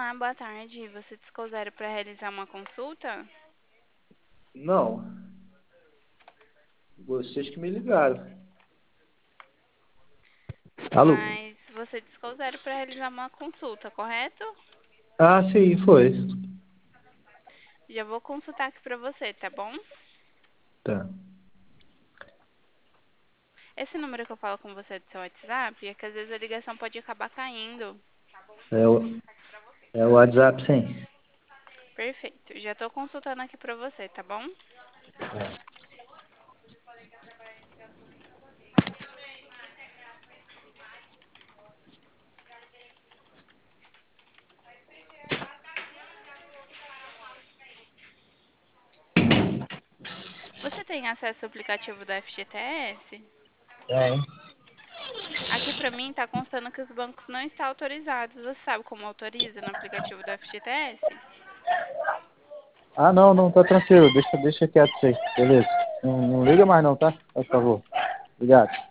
Boa tarde. Você discou zero para realizar uma consulta? Não, vocês que me ligaram. Alô? Mas você discou zero para realizar uma consulta, correto? Ah, sim, foi. Já vou consultar aqui para você, tá bom? Tá. Esse número que eu falo com você do seu WhatsApp é que às vezes a ligação pode acabar caindo. É o WhatsApp, sim. Perfeito. Já estou consultando aqui para você, tá bom? Você tem acesso ao aplicativo da FGTS? Tem. Aqui para mim está constando que os bancos não estão autorizados. Você sabe como autoriza no aplicativo do FGTS? Ah, não, não, tá tranquilo. Deixa quieto isso aí. Beleza. Não liga mais não, tá? Por favor. Obrigado.